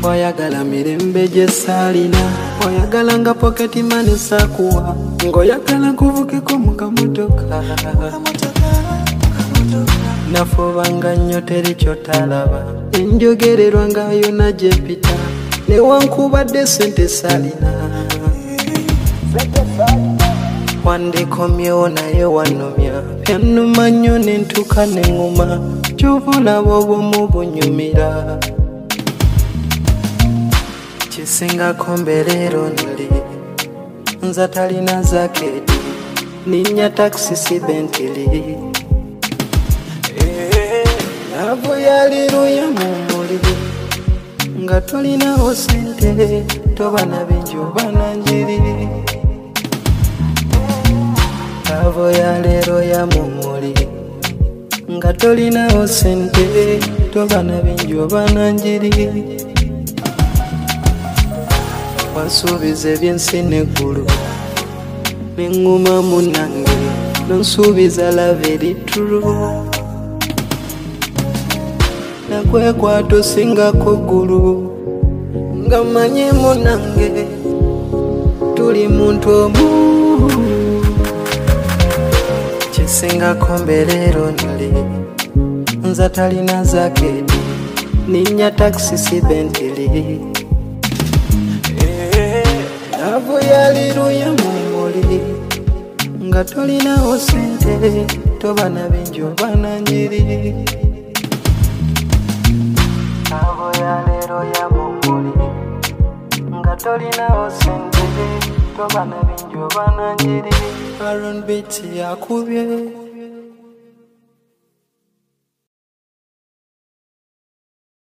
oyagala mirembe gye saalina, oyagala nga pocket money sakuwa, ng'oyagala nkuvukeko mu kamotoka. Nafubanga nnyo teri ky'otalaba, enjogererwa nga yonna gye mpita, newankubadde sente saalina. Wandikomyewo naye wanomya, byannuma nnyo ne ntuuka ne ŋŋuma, ky'obulaba obw'omu bunyumira. Kisingako mbereero ndali, nza talina zaketi, ninnya taxi si Bentley. Laavu yaliruya mu muliri, nga tolinawo sente, toba na bingi oba na njiri. Laavu ya leero ya mu muliri, nga tolinawo sente, toba na bingi oba na njiri. Wansuubiza eby'ensi n'eggulu, ne ŋŋuma munnange, nonsuubiza love eritulu. Nakwekwata osingako ggulu, nga mmanyi munnange, tuli muntu omu. Kisingako mbereero ndali, nza talina zaketi, ninnya taxi si Bentley. Laavu yaliruya mu muliri, nga tolinawo sente, toba na bingi oba na njiri. Laavu yaleero ya mu muliri, nga tolinawo sente, toba na bingi oba na njiri. Aaron Beat yakubye.